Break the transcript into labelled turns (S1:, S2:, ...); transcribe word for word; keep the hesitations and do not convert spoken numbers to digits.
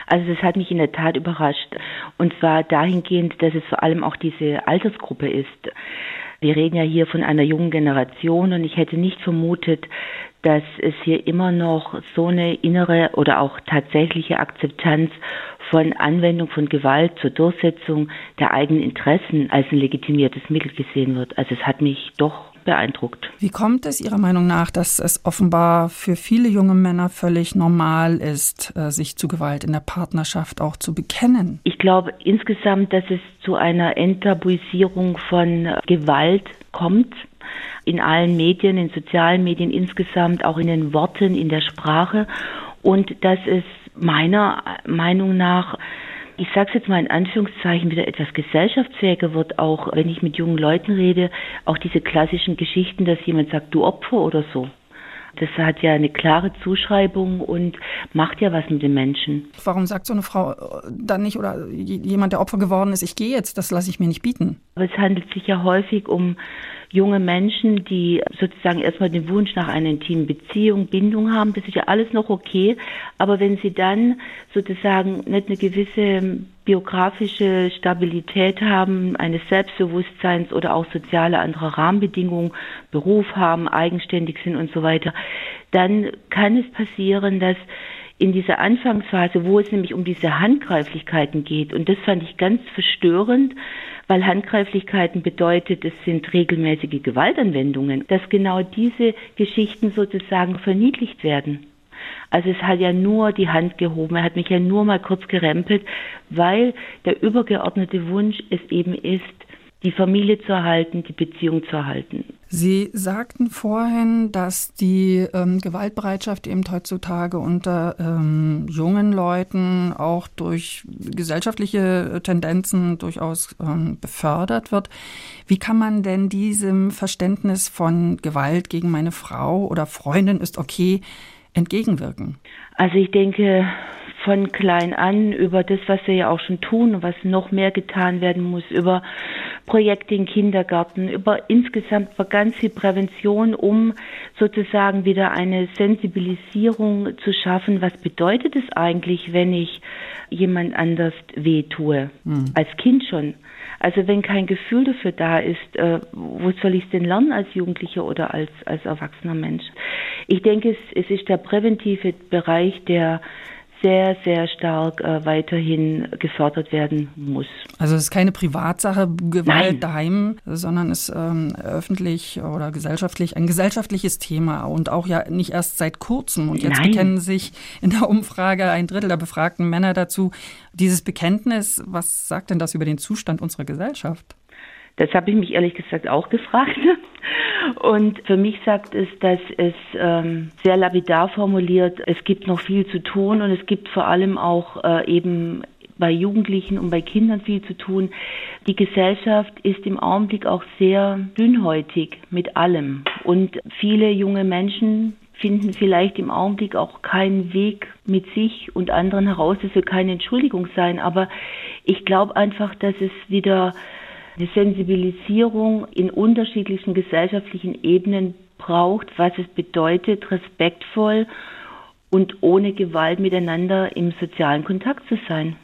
S1: Also das hat mich in der Tat überrascht. Und zwar dahingehend, dass es vor allem auch diese Altersgruppe ist. Wir reden ja hier von einer jungen Generation und ich hätte nicht vermutet, dass es hier immer noch so eine innere oder auch tatsächliche Akzeptanz von Anwendung von Gewalt zur Durchsetzung der eigenen Interessen als ein legitimiertes Mittel gesehen wird. Also es hat mich doch beeindruckt.
S2: Wie kommt es Ihrer Meinung nach, dass es offenbar für viele junge Männer völlig normal ist, sich zu Gewalt in der Partnerschaft auch zu bekennen?
S1: Ich glaube insgesamt, dass es zu einer Enttabuisierung von Gewalt kommt. In allen Medien, in sozialen Medien insgesamt, auch in den Worten, in der Sprache. Und dass es meiner Meinung nach, ich sage es jetzt mal in Anführungszeichen, wieder etwas gesellschaftsfähiger wird, auch wenn ich mit jungen Leuten rede, auch diese klassischen Geschichten, dass jemand sagt, du Opfer oder so. Das hat ja eine klare Zuschreibung und macht ja was mit den Menschen.
S2: Warum sagt so eine Frau dann nicht, oder jemand, der Opfer geworden ist, ich gehe jetzt, das lasse ich mir nicht bieten?
S1: Aber es handelt sich ja häufig um junge Menschen, die sozusagen erstmal den Wunsch nach einer intimen Beziehung, Bindung haben. Das ist ja alles noch okay. Aber wenn sie dann sozusagen nicht eine gewisse biografische Stabilität haben, eines Selbstbewusstseins oder auch soziale andere Rahmenbedingungen, Beruf haben, eigenständig sind und so weiter, dann kann es passieren, dass in dieser Anfangsphase, wo es nämlich um diese Handgreiflichkeiten geht, und das fand ich ganz verstörend, weil Handgreiflichkeiten bedeutet, es sind regelmäßige Gewaltanwendungen, dass genau diese Geschichten sozusagen verniedlicht werden. Also es hat ja nur die Hand gehoben, er hat mich ja nur mal kurz gerempelt, weil der übergeordnete Wunsch es eben ist, die Familie zu erhalten, die Beziehung zu erhalten.
S2: Sie sagten vorhin, dass die ähm, Gewaltbereitschaft eben heutzutage unter ähm, jungen Leuten auch durch gesellschaftliche Tendenzen durchaus ähm, befördert wird. Wie kann man denn diesem Verständnis von Gewalt gegen meine Frau oder Freundin ist okay entgegenwirken?
S1: Also ich denke, von klein an über das, was wir ja auch schon tun und was noch mehr getan werden muss, über Projekte im Kindergarten, über insgesamt über ganz viel Prävention, um sozusagen wieder eine Sensibilisierung zu schaffen. Was bedeutet es eigentlich, wenn ich jemand anders weh tue? Hm. Als Kind schon. Also wenn kein Gefühl dafür da ist, äh, wo soll ich es denn lernen als Jugendlicher oder als, als erwachsener Mensch? Ich denke, es, es ist der präventive Bereich, der sehr, sehr stark äh, weiterhin gefördert werden muss.
S2: Also es ist keine Privatsache, Gewalt
S1: Nein.
S2: daheim, sondern ist ähm, öffentlich oder gesellschaftlich ein gesellschaftliches Thema und auch ja nicht erst seit kurzem. Und jetzt
S1: Nein.
S2: bekennen sich in der Umfrage ein Drittel der befragten Männer dazu. Dieses Bekenntnis, was sagt denn das über den Zustand unserer Gesellschaft?
S1: Das habe ich mich ehrlich gesagt auch gefragt. Und für mich sagt es, dass es ähm, sehr lapidar formuliert, es gibt noch viel zu tun und es gibt vor allem auch äh, eben bei Jugendlichen und bei Kindern viel zu tun. Die Gesellschaft ist im Augenblick auch sehr dünnhäutig mit allem. Und viele junge Menschen finden vielleicht im Augenblick auch keinen Weg mit sich und anderen heraus. Das soll keine Entschuldigung sein, aber ich glaube einfach, dass es wieder eine Sensibilisierung in unterschiedlichen gesellschaftlichen Ebenen braucht, was es bedeutet, respektvoll und ohne Gewalt miteinander im sozialen Kontakt zu sein.